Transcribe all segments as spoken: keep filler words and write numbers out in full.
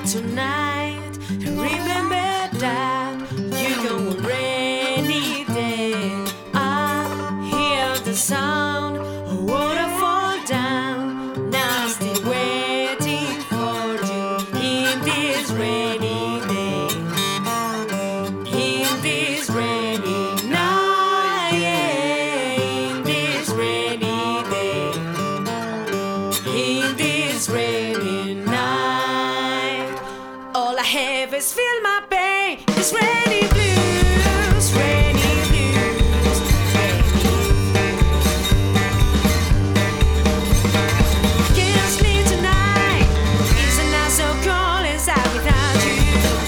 tonight. Remember that you go a rainy day. I hear the sound of waterfall down. Now I'm still waiting for you in this rainy day. In this rainy night, yeah, in this rainy day. In this rainy night, all I have is feel my pain. This rainy blues, rainy blues, rainy blues. Can't sleep tonight. Isn't that so cold inside without you?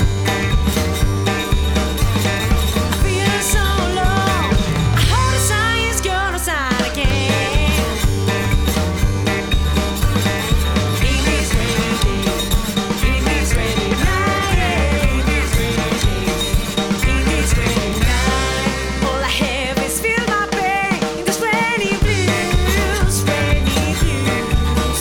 I feel so low. I hope the sun is gonna shine again. In this rainy day, in this rainy night, in this rainy day, in this rainy night, all I have is feel my pain. In this rainy blues, rainy blues.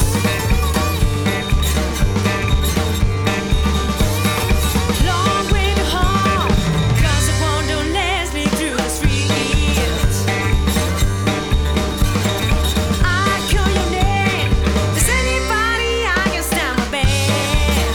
Long way to home, 'cause the wonder lets me through the streets. I call your name. Does anybody I can stand my band?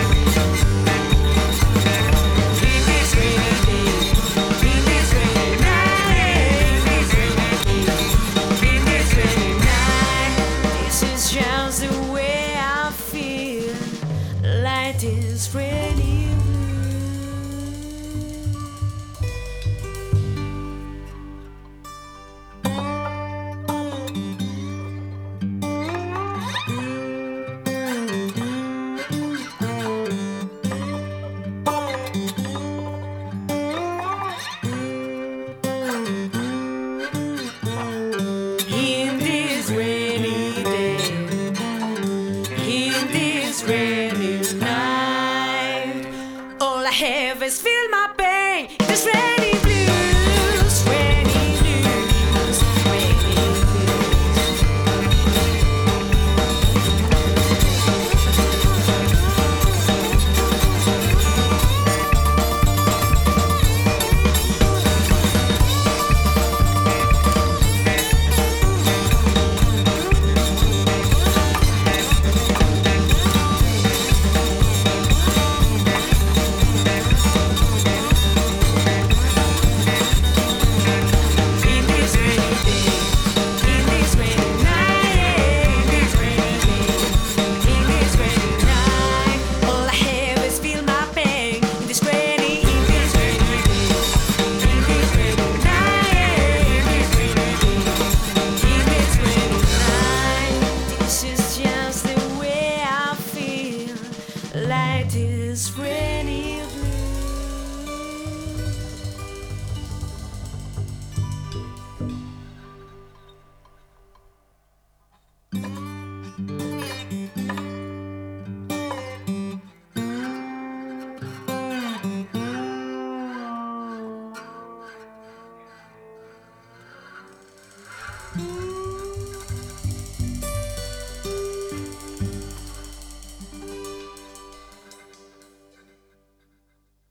In this rainy day, in this rainy night, in this rainy day, in this rainy night, this is just the way I feel, like this rainy blue. In this rainy day, in this rainy night, all I have is feel my pain.